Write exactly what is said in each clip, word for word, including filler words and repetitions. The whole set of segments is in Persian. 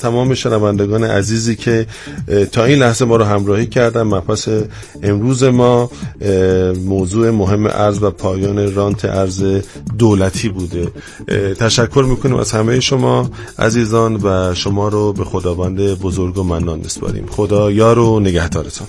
تمام شنوندگان عزیزی که تا این لحظه ما رو همراهی کردن. مبحث امروز ما موضوع مهم ارز و پایان رانت ارز دولتی بوده. تشکر میکنیم از همه شما عزیزان و شما رو به خداوند بزرگ و منان میسپاریم. خدا یار و نگهدارتان.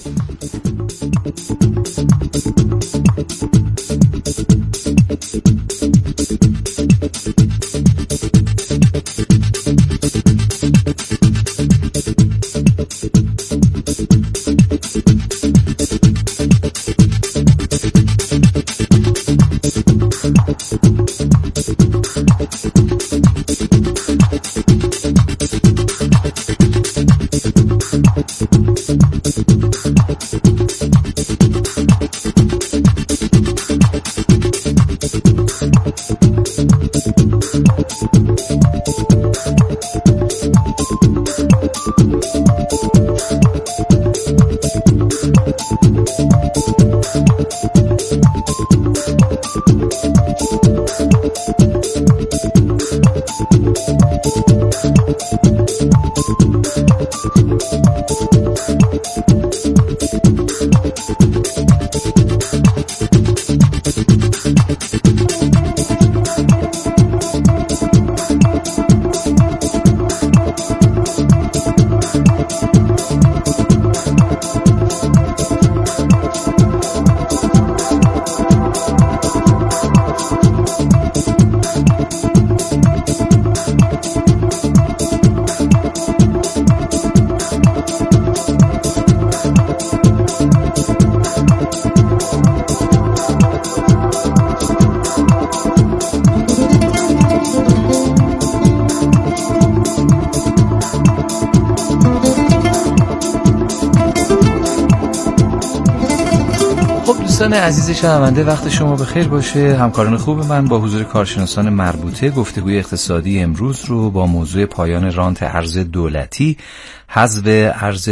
دوستان عزیز شنونده، وقت شما بخیر باشه. همکاران خوب من با حضور کارشناسان مربوطه گفتگوی اقتصادی امروز رو با موضوع پایان رانت ارز دولتی، حذف ارز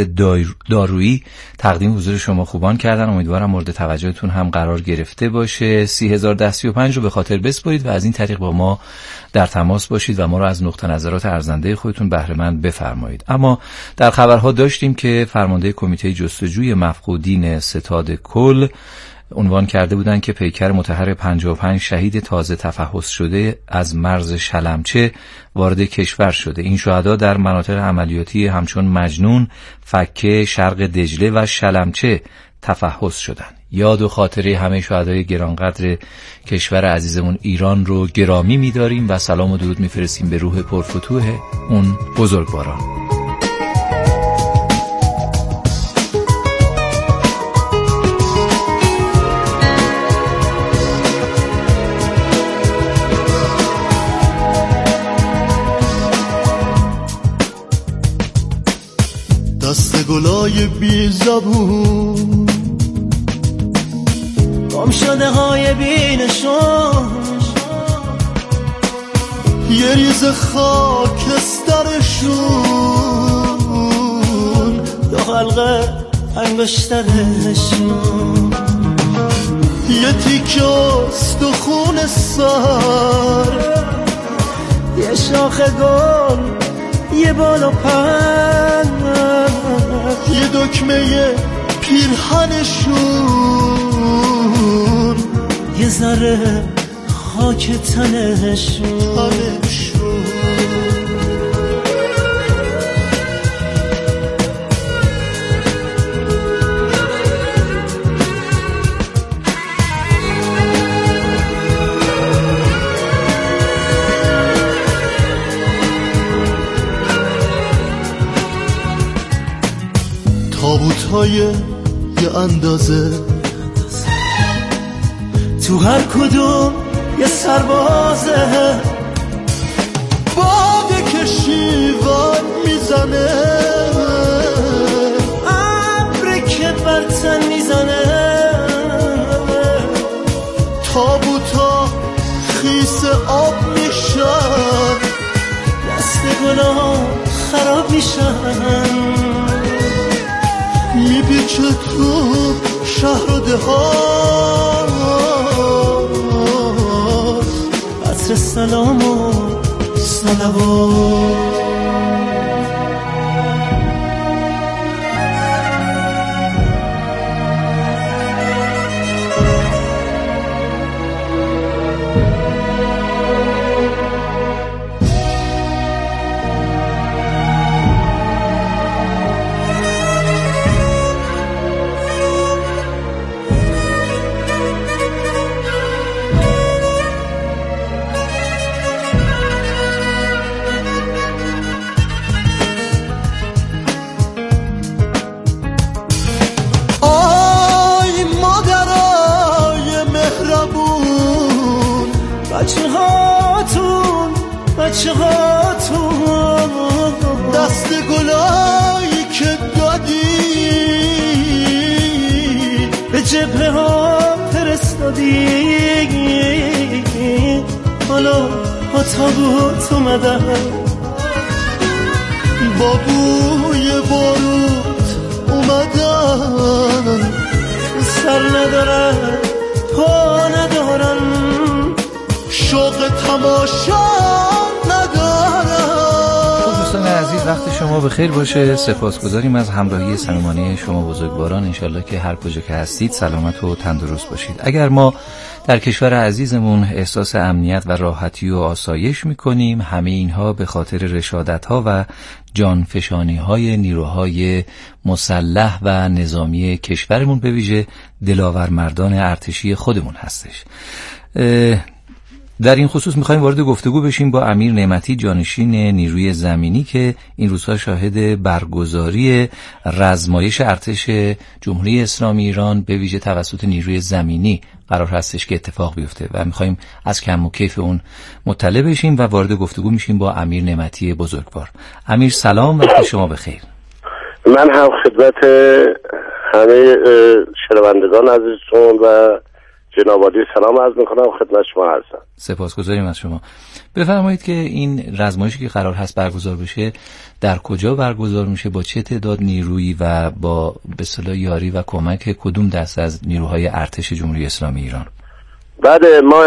دارویی تقدیم حضور شما خوبان کردن. امیدوارم مورد توجهتون هم قرار گرفته باشه. سی هزار ده سی و پنج رو به خاطر بسپارید و از این طریق با ما در تماس باشید و ما رو از نقطه نظرات ارزنده خودتون بهره مند بفرمایید. اما در خبرها داشتیم که فرمانده کمیته جستجوی مفقودین ستاد کل عنوان کرده بودند که پیکر مطهر پنجاه و پنج شهید تازه تفحص شده از مرز شلمچه وارد کشور شده. این شهدا در مناطق عملیاتی همچون مجنون، فکه، شرق دجله و شلمچه تفحص شدند. یاد و خاطره همه شهدای گرانقدر کشور عزیزمون ایران رو گرامی می‌داریم و سلام و درود می‌فرستیم به روح پرفتوح اون بزرگواران. دست گلای بی زبون، گم شده های بی نشان، یه ریز خاکسترشون، دو حلقه انگشترشون، یه تیکه استخون سر، یه شاخ گل، یه بال و پر، یه دکمه پیرهنشون، یه ذره خاک تنشون. تابوت‌های یه اندازه، تو هر کدوم یه سربازه، باده که شیوان میزنه، ابری که بر تن میزنه، تابوتا خیس آب میشن، دست گلا خراب میشن، میپیچه تو شهر و دهات، عطر سلام و صلوات. بچه ها تو دست گلایی که دادی به جبهه ها فرستادی، حالا با تابوت اومدن با بوی بارود اومدن، سر ندارن پا ندارن شوق تماشا ندارن. خب دوستان عزیز وقت شما بخیر باشه. سپاسگزاریم از همراهی صمیمانه شما بزرگواران. انشالله که هر کجا که هستید سلامت و تندرست باشید. اگر ما در کشور عزیزمون احساس امنیت و راحتی و آسایش میکنیم، همه اینها به خاطر رشادت‌ها و جانفشانی‌های نیروهای مسلح و نظامی کشورمون، به ویژه دلاورمردان ارتشی خودمون هستش. در این خصوص میخوایم وارد گفتگو بشیم با امیر نعمتی، جانشین نیروی زمینی، که این روزها شاهد برگزاری رزمایش ارتش جمهوری اسلامی ایران به ویژه توسط نیروی زمینی قرار هستش که اتفاق بیفته و میخوایم از کم و کیف اون مطلع بشیم و وارد گفتگو میشیم با امیر نعمتی بزرگوار. امیر سلام، وقت شما بخیر. من هم خدمت همه شنوندگان عزیزتون و جناب عالی سلام عرض میکنم، خدمت شما هستم. سپاسگزاریم از شما. بفرمایید که این رزمایشی که قرار هست برگزار بشه در کجا برگزار میشه، با چه تعداد نیرویی و با به اصطلاح یاری و کمک کدوم دست از نیروهای ارتش جمهوری اسلامی ایران؟ بعد ما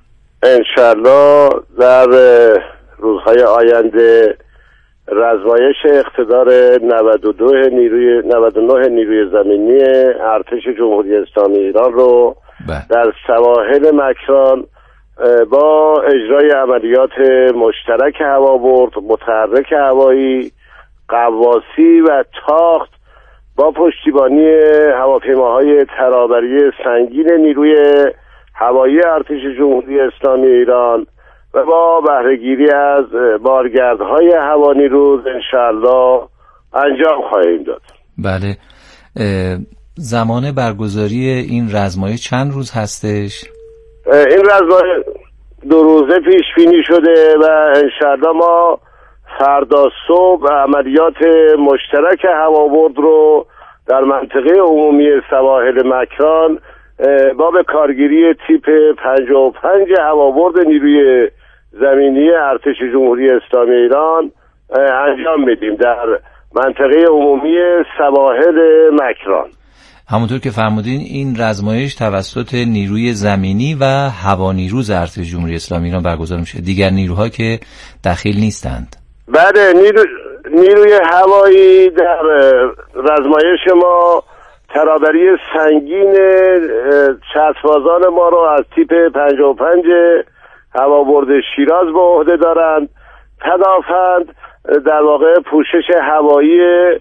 انشالله در روزهای آینده رزمایش اقتدار نود و دو نیروی نود و نه نیروی زمینی ارتش جمهوری اسلامی ایران رو بله. در سواحل مکران با اجرای عملیات مشترک هوابرد، متحرک هوایی، قواسی و تاخت با پشتیبانی هواپیماهای ترابری سنگین نیروی هوایی ارتش جمهوری اسلامی ایران و با بهره‌گیری از بارگردهای هوانیروز انشاءالله انجام خواهیم داد. بله. زمان برگزاری این رزمایش چند روز هستش؟ این رزمایش دو روزه پیش بینی شده و انشاءالله ما فردا صبح عملیات مشترک هوابرد رو در منطقه عمومی سواحل مکران با به کارگیری تیپ پنجاه و پنج هوابرد نیروی زمینی ارتش جمهوری اسلامی ایران انجام میدیم در منطقه عمومی سواحل مکران. همونطور که فرمودین این رزمایش توسط نیروی زمینی و هوانیروز ارتش جمهوری اسلامی ایران برگزار میشه، دیگر نیروها که دخیل نیستند؟ بله، نیرو... نیروی هوایی در رزمایش ما ترابری سنگین چتربازان ما رو از تیپ پنجاه و پنج هوابرد شیراز به عهده دارند. پدافند در واقع پوشش هوایی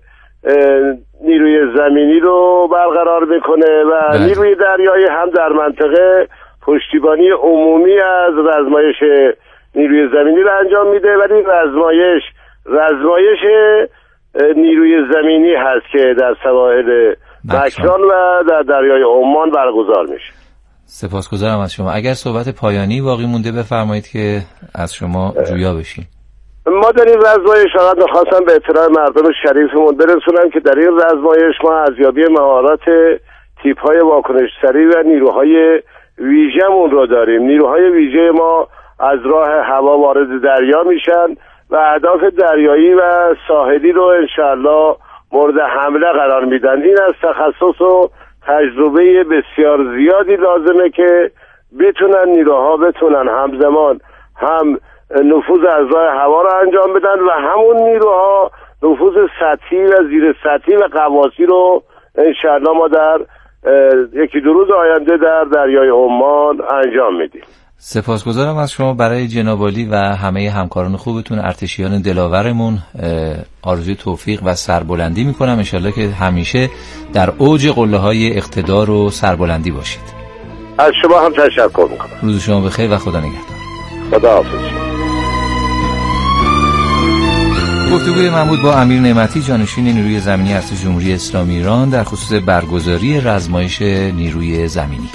نیروی زمینی رو برقرار میکنه و بله. نیروی دریایی هم در منطقه پشتیبانی عمومی از رزمایش نیروی زمینی رو انجام میده، ولی رزمایش رزمایش نیروی زمینی هست که در سواحل مکران و در دریای عمان برگزار میشه. سپاسگزارم از شما. اگر صحبت پایانی باقی مونده بفرمایید که از شما جویا بشیم. ما در این رزمایش فقط می‌خواستم به اطلاع مردم شریفمون برسونم که در این رزمایش ما ارزیابی مهارت تیپ‌های واکنش سریع و نیروهای ویژه‌مون رو داریم. نیروهای ویژه ما از راه هوا وارد دریا میشن و اهداف دریایی و ساحلی رو انشاءالله مورد حمله قرار میدن. این از تخصص و تجربه بسیار زیادی لازمه که بتونن نیروها بتونن همزمان هم نفوذ از راه هوا رو انجام بدن و همون نیروها نفوذ سطحی و زیر سطحی و قواسی رو انشاءالله ما در یکی دو روز آینده در دریای عمان انجام میدیم. سپاسگزارم از شما. برای جناب عالی و همه همکاران خوبتون ارتشیان دلاورمون آرزوی توفیق و سربلندی میکنم. انشالله که همیشه در اوج قله‌های اقتدار و سربلندی باشید. از شما هم تشکر میکنم. روز شما بخیر و خدا نگهدار. خدا حافظ. گفتگوی من بود با امیر نعمتی، جانشین نیروی زمینی ارتش جمهوری اسلامی ایران در خصوص برگزاری رزمایش نیروی زمینی.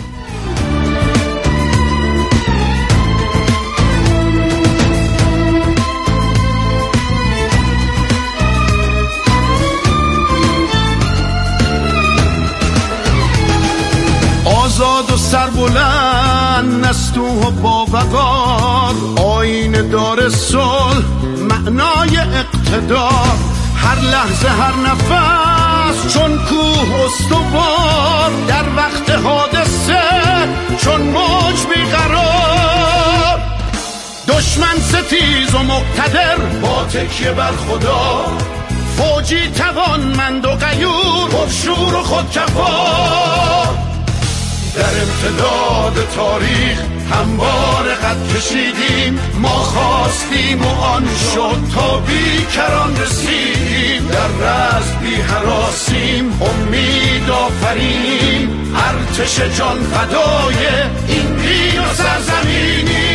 آزاد و سربلند نستوه و با وقار، آینه دار صلح معنای اقتدار، هر لحظه هر نفس چون کوه استوار، در وقت حادثه چون موج بیقرار، دشمن ستیز و مقتدر با تکیه بر خدا، فوجی توانمند و غیور پرشور و خودکفا، در امتداد تاریخ همواره قد کشیدیم، ما خواستیم و آن شد تا بیکران رسیدیم، در رزم بی هراسیم امید آفرینیم، ارتش جان فدای این دین و سرزمینیم.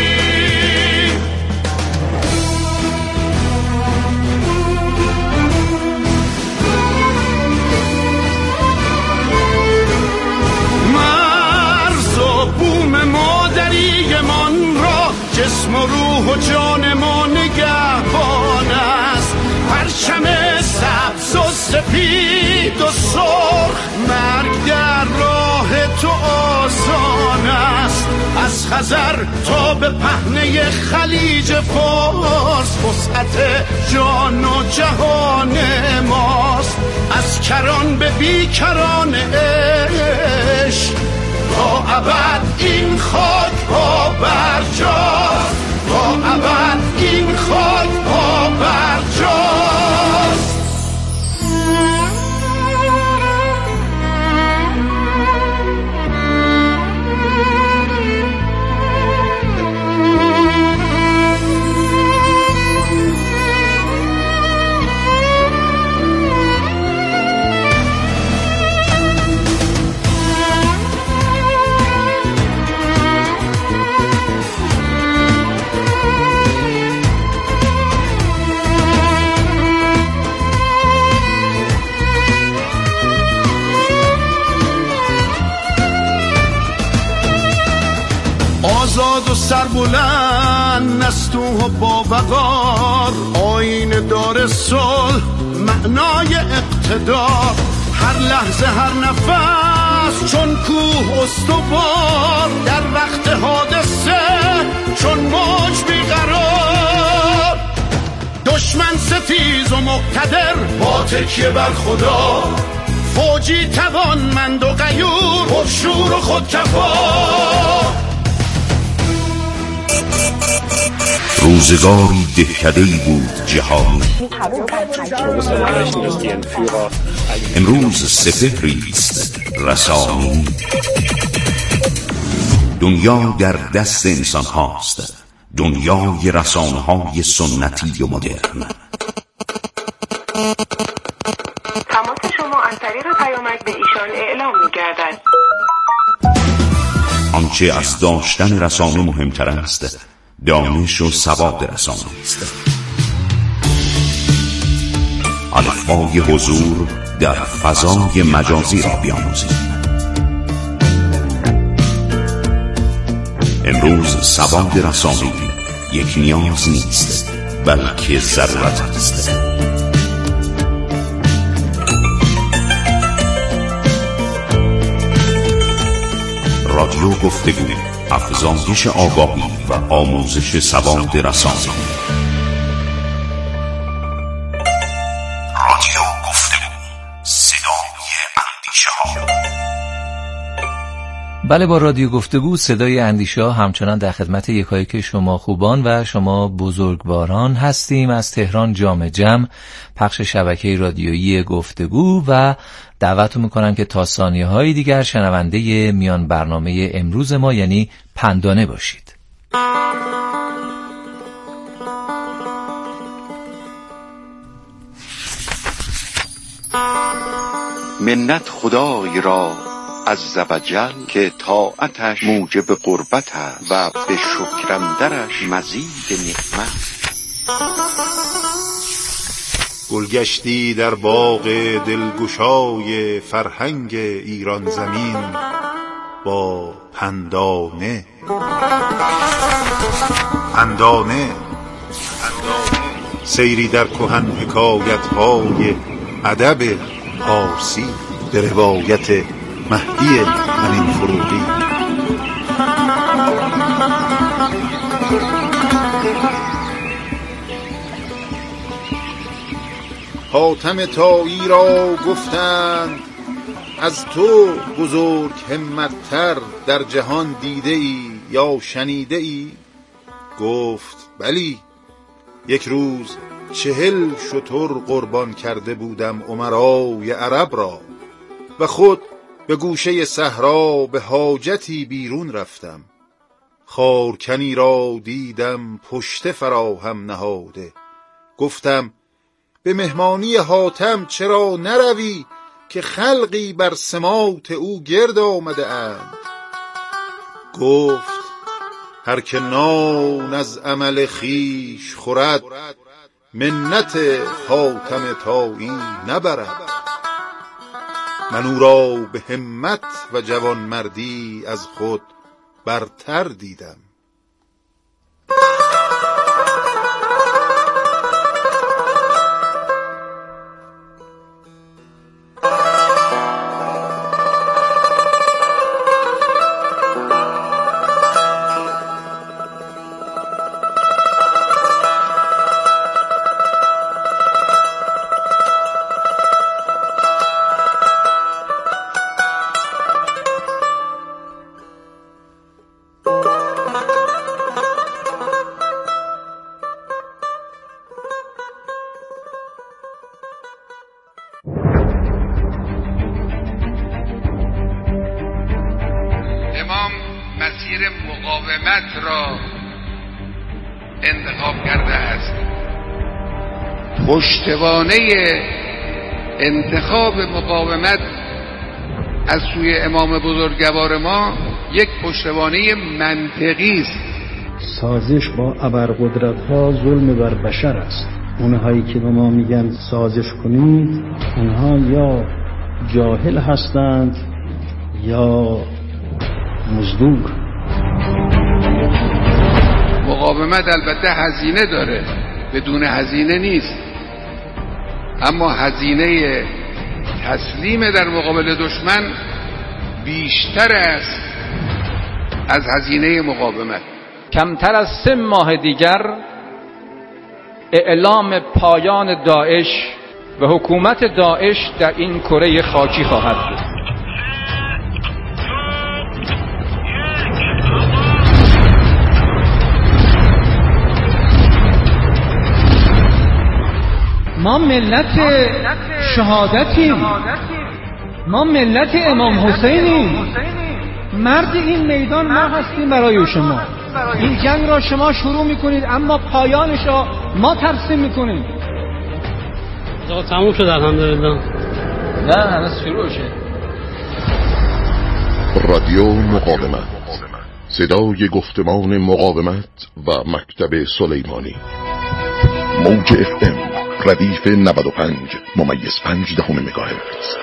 جسم و روح و جان ما نگهبان است، پرچم سبز و سپید و سرخ، مرگ در راه تو آسان است، از خزر تا به پهنه خلیج فارس، وسعت جان و جهان ماست، از کران به بیکران عشق، تا ابد این خاک پا برجاست، تا ابد این خاک پا برجاست. آزاد و سربلند نستوه و با وقار، آینه دار صلح معنای اقتدار، هر لحظه هر نفس چون کوه استوار، در وقت حادثه چون موج بیقرار، دشمن ستیز و مقتدر با تکیه بر خدا، فوجی توانمند و غیور پرشور و خودکفا، روزگاری دهکده‌ای بود جهان، امروز سپهری است رسانی، دنیا در دست انسان هاست، دنیای رسانه های سنتی و مدرن. تماس شما از طریق پیامک به ایشان اعلام می‌گردد. آنچه از داشتن رسانه مهمتر است دانش و سواد رسانه است. الفبای حضور در فضای مجازی را بیاموزید. امروز سواد رسانه‌ای یک نیاز نیست بلکه ضرورت است. رادیو گفتگو، افزایش آگاهی و آموزش سواد رسانه‌ای. رادیو گفتگو، صدای اندیشه ها. بله، با رادیو گفتگو صدای اندیشه ها همچنان در خدمت یکایک شما خوبان و شما بزرگواران هستیم. از تهران جام جم، پخش شبکه رادیویی گفتگو، و دعوتتون میکنم که تا ثانیه های دیگر شنونده میان برنامه امروز ما یعنی پندانه باشید. منت خدای را عز و جل که طاعتش موجب قربت است و به شکرم درش مزید نعمت. گلگشتی در باغ دلگشای فرهنگ ایران زمین با پندانه. پندانه سیری در کهن حکایت های ادب پارسی به روایت مهدی امین فروغی. حاتم طایی را گفتند از تو بزرگ همت‌تر در جهان دیده ای یا شنیده ای؟ گفت بلی، یک روز چهل شتر قربان کرده بودم امرای عرب را و خود به گوشه صحرا به حاجتی بیرون رفتم. خارکنی را دیدم پشت فراهم نهاده. گفتم به مهمانی حاتم چرا نروی که خلقی بر سماط او گرد آمده اند؟ گفت هر که نان از عمل خیش خورد منت حاتم طایی نبرد. من او را به همت و جوانمردی از خود برتر دیدم. امام مسیر مقاومت را انتخاب کرده است. پشتوانه انتخاب مقاومت از سوی امام بزرگوار ما یک پشتوانه منطقی است. سازش با ابرقدرت‌ها ظلم بر بشر است. اونهایی که به ما میگن سازش کنید، اونها یا جاهل هستند یا مزدور. مقاومت البته هزینه داره، بدون هزینه نیست، اما هزینه تسلیم در مقابل دشمن بیشتر است از هزینه مقاومت. کمتر از سه ماه دیگر اعلام پایان داعش و حکومت داعش در این کره خاکی خواهد بود. ما ملت شهادتیم، ما ملت امام حسینیم. مرد این میدان ما هستیم برای شما. این جنگ را شما شروع میکنید اما پایانش را ما ترسیم میکنیم. آقا تموم شد الحمدلله. نه هنوز شروع شه. رادیو مقاومت، صدای گفتمان مقاومت و مکتب سلیمانی. موج اف ام ردیف نود و پنج ممیز پنج دهم مگاهرتز.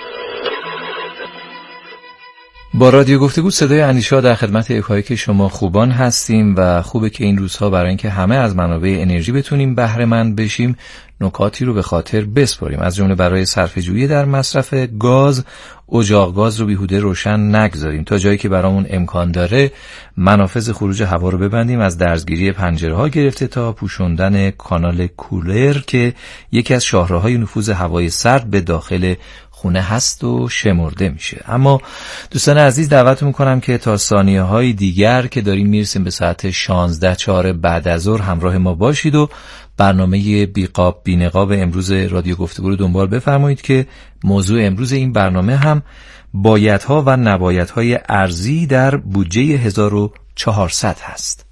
با رادیو گفتگو صدای اندیشه در خدمت یکایک شما خوبان هستیم و خوبه که این روزها برای اینکه همه از منابع انرژی بتونیم بهره مند بشیم نکاتی رو به خاطر بسپاریم، از جمله برای صرفه‌جویی در مصرف گاز، اجاق گاز رو بیهوده روشن نگذاریم، تا جایی که برامون امکان داره منافذ خروج هوا رو ببندیم، از درزگیری پنجره‌ها گرفته تا پوشوندن کانال کولر که یکی از شاهراهای نفوذ هوای سرد به داخل خونه هست و شمرده میشه. اما دوستان عزیز دعوتتون میکنم که تا ثانیه های دیگر که داریم میرسیم به ساعت شانزده چهار بعد از ظهر همراه ما باشید و برنامه بیقاب بینقاب امروز رادیو گفتگو رو دنبال بفرمایید که موضوع امروز این برنامه هم بایدها و نبایدهای ارزی در بودجه هزار و چهارصد هست.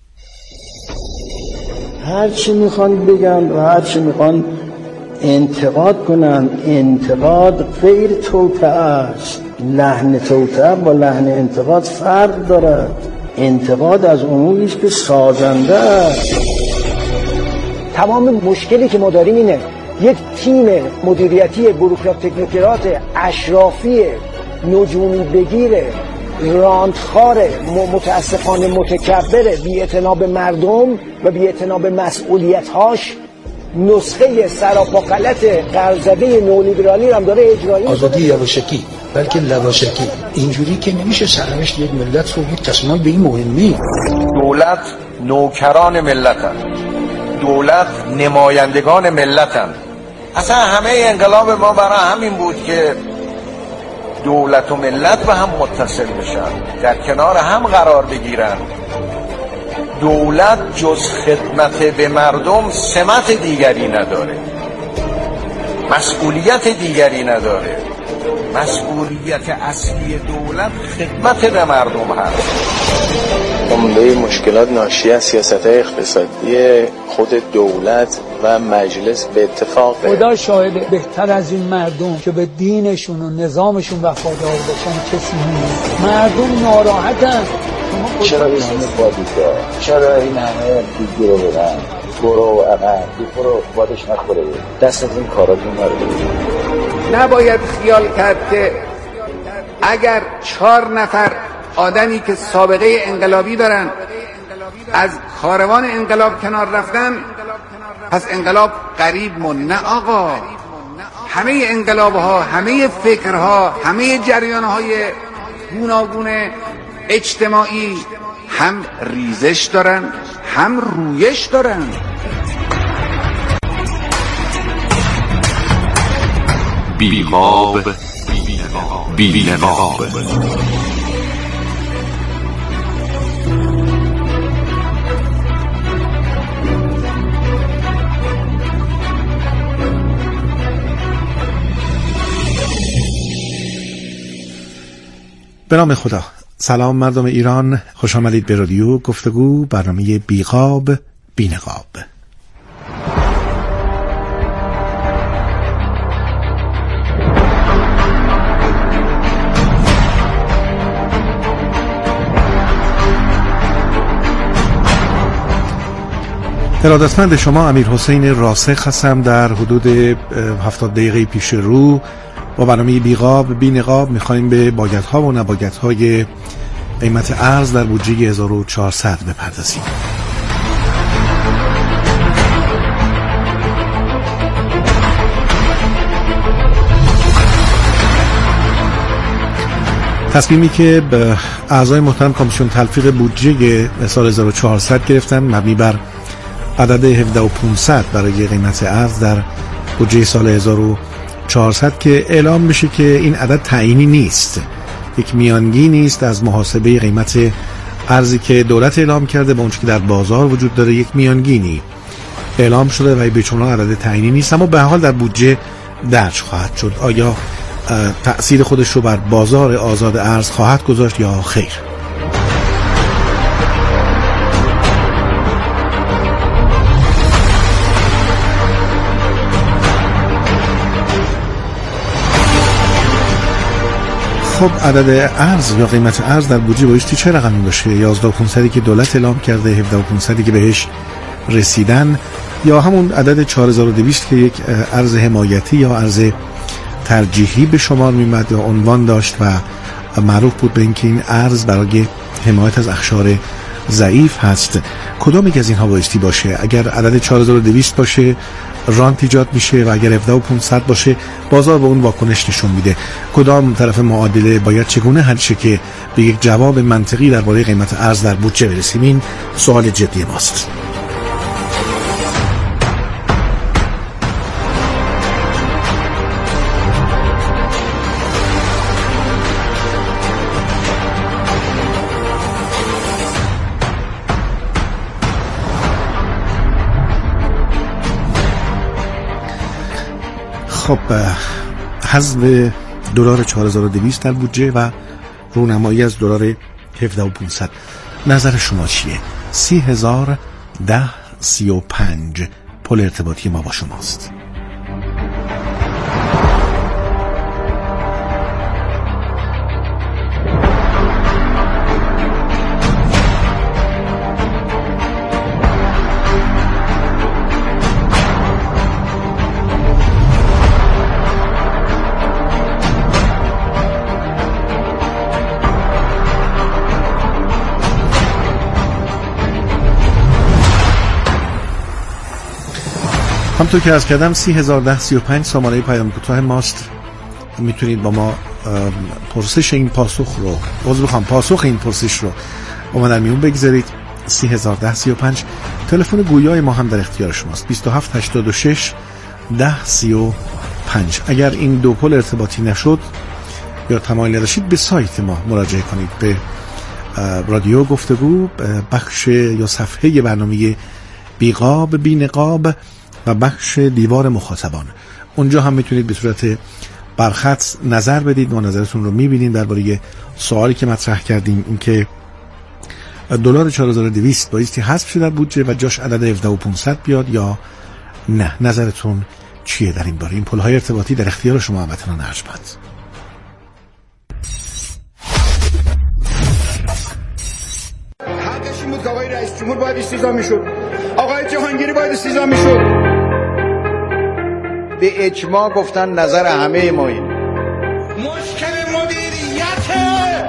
هر چی میخوان بگن و هر چی میخوان انتقاد کنن، انتقاد غیر توطئه است. لحن توطئه با لحن انتقاد فرق دارد. انتقاد از اموری است که سازنده است. تمام مشکلی که ما داریم اینه یک تیم مدیریتی بوروکرات تکنوکرات اشرافی نجومی بگیره، راندخاره، متاسفانه متکبره، بی‌اعتنا به مردم و بی‌اعتنا به مسئولیت‌هاش نسخه سراپا غلط قرض‌زده نولیبرالی رو هم داره اجرایی می‌کنه. آزادی یواشکی بلکه لواشکی، اینجوری که نمیشه سرنوشت یک ملت رو یک تصمیم به این مهمی. دولت نوکران ملتن، دولت نمایندگان ملتن. اصلا همه انقلاب ما برای همین بود که دولت و ملت به هم متصل بشن، در کنار هم قرار بگیرن. دولت جز خدمت به مردم سمت دیگری نداره، مسئولیت دیگری نداره. مسئولیت اصلی دولت خدمت به مردم هست. عمده مشکلات ناشی از سیاست‌های اقتصادی خود دولت و مجلس به اتفاق خدا شاهد، بهتر از این مردم که به دینشون و نظامشون وفادار باشن کسی نیست. مردم ناراحتن. چرا این همه بادیده؟ چرا این همه دیگه رو بدن؟ برو عقب، برو بادش نخوره. دست از این کاراتون نره. نباید خیال کرد که اگر چهار نفر آدمی که سابقه انقلابی دارن از کاروان انقلاب کنار رفتن پس انقلاب قریب مون. نه آقا، همه انقلاب ها، همه فکرها، همه جریان های گوناگون اجتماعی هم ریزش دارن هم رویش دارن. بی‌نقاب بی‌نقاب. به نام خدا. سلام مردم ایران، خوش آمدید به رادیو گفتگو، برنامه بیقاب بی‌نقاب. ارادتمند شما امیر حسین راسخ هستم. در حدود هفتاد دقیقه پیش رو با برنامه بیقاب بی‌نقاب میخوایم به بایدها و نبایدهای قیمت ارز در بودجه هزار و چهارصد بپردازیم. تصمیمی که به اعضای محترم کمیسیون تلفیق بودجه سال هزار و چهارصد گرفتن مبنی بر عدد هفده و پانصد برای قیمت ارز در بودجه سال هزار و چهارصد که اعلام بشه که این عدد تعیینی نیست، یک میانگینی است از محاسبه قیمت ارزی که دولت اعلام کرده با اونچه که در بازار وجود داره. یک میانگینی اعلام شده و به چنان عدد تعیینی نیست، اما به هر حال در بودجه درج خواهد شد. آیا تأثیر خودش رو بر بازار آزاد ارز خواهد گذاشت یا خیر؟ خب عدد ارز یا قیمت ارز در بودجه بایستی چه رقمی باشه؟ یازده و پانصد که دولت اعلام کرده، هفده و پانصد که بهش رسیدن، یا همون عدد چهار هزار و دویست که یک ارز حمایتی یا ارز ترجیحی به شمار میمد یا عنوان داشت و معروف بود به اینکه این ارز برای حمایت از اقشار ضعیف هست. کدام یک از اینها بایستی باشه؟ اگر عدد چهار هزار و دویست باشه رانت ایجاد میشه و اگر هفده و پانصد باشه بازار به اون واکنش نشون میده. کدام طرف معادله باید چگونه حل شه که به یک جواب منطقی درباره قیمت ارز در بودجه برسیم؟ این سوال جدی ماست. خب حذف دلار چهار هزار و دویست در بودجه و رونمایی از دلار هفده و پانصد، نظر شما چیه؟ سی هزار ده سی و پنج پل ارتباطی ما با شماست. همطور که عرض کردم سی هزار ده سی و پنج سامانه پیام کوتاه ماست. میتونید با ما پرسش این پاسخ رو عوض بخوام پاسخ این پرسش رو با ما در میون بگذارید. سی هزار ده سی و پنج تلفن گویای ما هم در اختیار شماست. بیست و هفت هشتاد و شش ده سی و پنج. اگر این دو پل ارتباطی نشد یا تمایل نداشتید به سایت ما مراجعه کنید، به رادیو گفتگو، بخش یا صفحه برنامه بیقاب بی نقاب و بخش دیوار مخاطبان. اونجا هم میتونید به صورت برخط نظر بدید و نظرتون رو میبینید درباره سوالی که مطرح کردیم، اینکه دلار چهار هزار و دویست بایستی حذف شده در بودجه و جاش عدد هفده و پانصد بیاد یا نه. نظرتون چیه در این باره؟ این پل‌های ارتباطی در اختیار شما هموطنان ارجمند. حقش این بود که آقای رئیس جمهور باید استیضا میشد، آقای جهانگیری باید استیضا میشد. به اجماع گفتن نظر همه ما این مشکل مدیریته،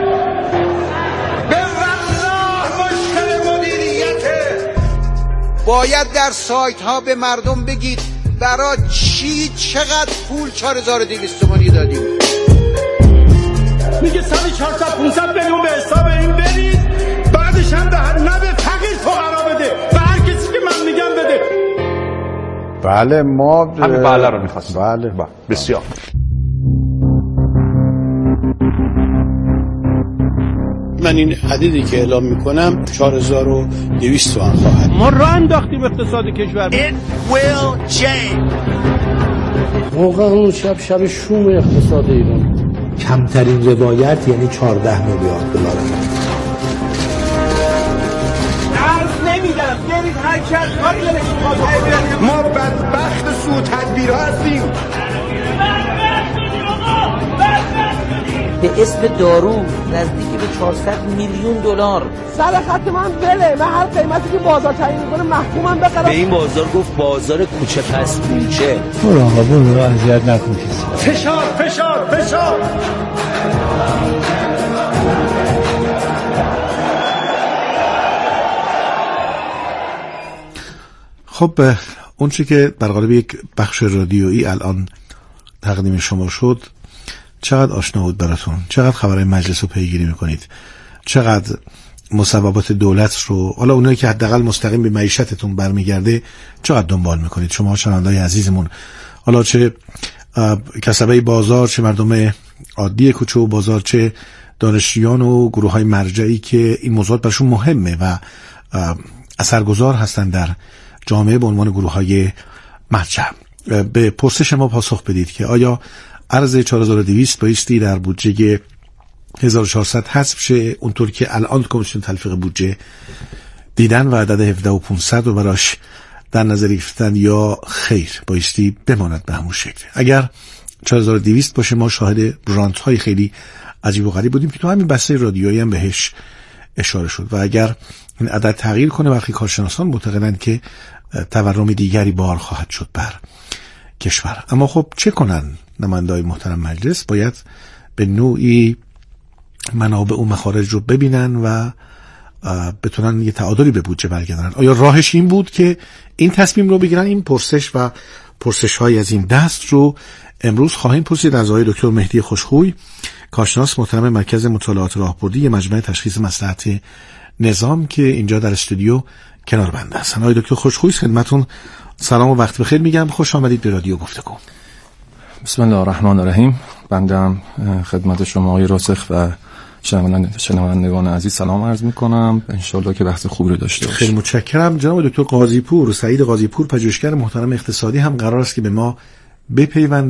به والله مشکل مدیریته. باید در سایت ها به مردم بگید برای چی چقدر پول چهار هزار و دویست تومانی دادیم. میگه سالی چهارصد پانصد میلیون به حساب این برید، بعدش هم به هر نه به فقیر فقرا بده، به هر کسی که من میگم بده. بله ما همین بله رو میخواستم. بله با. بسیار. من این عددی که اعلام میکنم چهار هزار و دویست تومان خواهد. ما راه انداختیم اقتصاد کشور. It will change. واقعا اون شب شب شوم اقتصاد ایران. کمترین روایت یعنی چهارده میلیارد دلار. درس نمیدم، برید هر کس کاری دلش ما بدبخت سوء تدبیرها هستیم. به اسم دارو نزدیک به چهارصد میلیون دلار. سر خط من بله، من هر قیمتی که بازار تعیین میکنه محکومم بخرم. به این بازار گفت بازار کوچه پس کوچه. برو آقا برو، اذیت نکن کسی. فشار فشار فشار. خب اون چی که در قالب یک بخش رادیویی الان تقدیم شما شد چقدر آشنا بود براتون؟ چقدر خبرهای مجلس رو پیگیری میکنید؟ چقدر مصوبات دولت رو، حالا اونایی که حداقل مستقیم به معیشتتون برمیگرده، چقدر دنبال میکنید شما شنونده‌های عزیزمون؟ حالا چه کسبه بازار، چه مردم عادی کوچه و بازار، چه دانشجویان و گروه‌های مرجعی که این موضوعات براشون مهمه و اثرگذار هستن در جامعه به عنوان گروه‌های مرجع، به پرسش ما پاسخ بدید که آیا ارز چهار هزار و دویست بایستی در بودجه هزار و چهارصد حذف شه اونطور که الان کمیسیون تلفیق بودجه دیدن و عدد هفده و پانصد رو براش در نظر گرفتن، یا خیر بایستی بماند به همون شکل؟ اگر چهار هزار و دویست باشه ما شاهد رانت های خیلی عجیب و غریب بودیم که تو همین بحث رادیویی هم بهش اشاره شد و اگر این عدد تغییر کنه برخی کارشناسان معتقدند که تورم دیگری بار خواهد شد بر کشور. اما خب چه کنن نماینده‌های محترم مجلس؟ باید به نوعی منابع و مخارج رو ببینن و بتونن یه تعادلی به بودجه برگردونن. آیا راهش این بود که این تصمیم رو بگیرن؟ این پرسش و پرسش های از این دست رو امروز خواهیم پرسید از آقای دکتر مهدی خوشخوی، کارشناس محترم مرکز مطالعات راهبردی مجمع تشخیص مصلحت نظام که اینجا در استودیو کنار بنده هستن. آقای دکتر خوشخوی خدمتون سلام و وقت بخیر میگم، خوش آمدید به رادیو گفتگو. بسم الله الرحمن الرحیم. بنده خدمت شما آقای راسخ و شنوندگان عزیز سلام عرض میکنم. انشالله که بحث خوبی رو داشته باشیم. خیلی متشکرم. جناب دکتر قاضی پور، سعید قاضی پور، پژوهشگر محترم اقتصادی هم قرار است که به ما بپیوند